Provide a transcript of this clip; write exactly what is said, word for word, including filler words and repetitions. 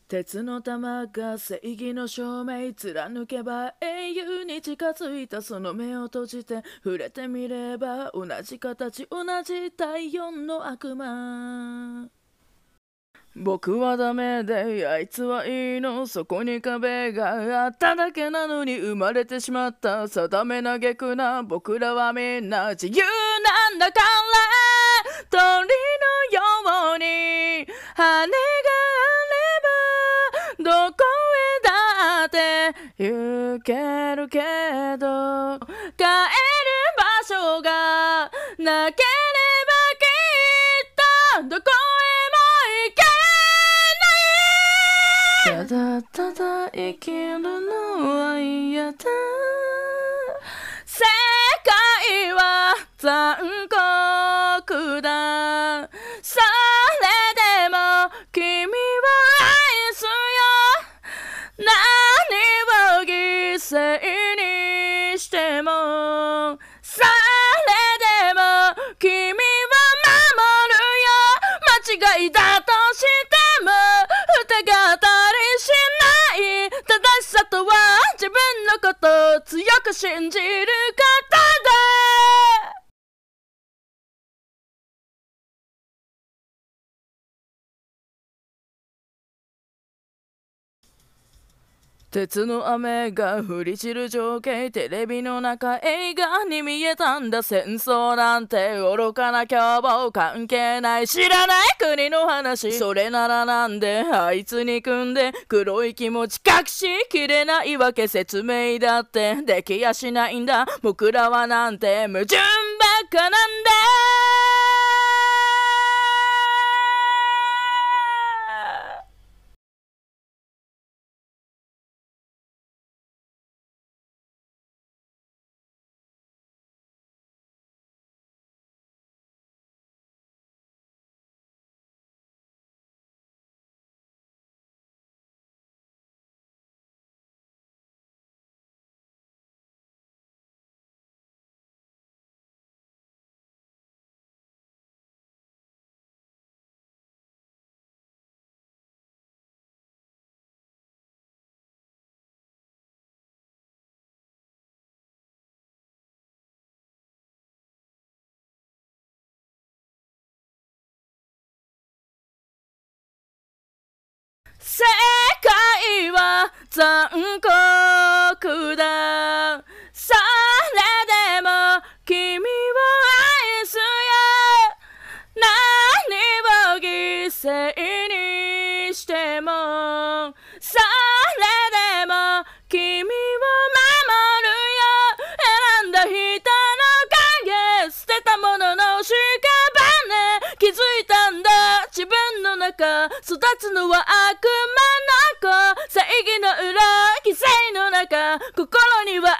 鉄の玉が正義の証明貫けば英雄に近づいた。その目を閉じて触れてみれば同じ形同じ体温の悪魔。僕はダメであいつはいいの。そこに壁があっただけなのに生まれてしまった。定めなげくな僕らはみんな自由なんだから。鳥のように羽があればどこへだって行けるけど、帰る場所がなければきっとどこへも行けない。ただただ生きるのは嫌だ。世界は残酷だ。それでも君を愛すよ。何を犠牲にしてもそれでも君を守るよ。間違いだとしても疑ったりしない。正しさとは自分のことを強く信じることだ。鉄の雨が降り散る情景、テレビの中映画に見えたんだ。戦争なんて愚かな凶暴関係ない。知らない国の話。それならなんであいつに組んで黒い気持ち隠しきれないわけ。説明だってできやしないんだ。僕らはなんて矛盾ばっかなんだ。世界は残酷だ。それでも君を愛すよ。何を犠牲にしてもそれでも君を守るよ。選んだ人の影捨てたものの屍。気づいたんだ自分の中育つのは悪魔の子。正義の裏犠牲の中心には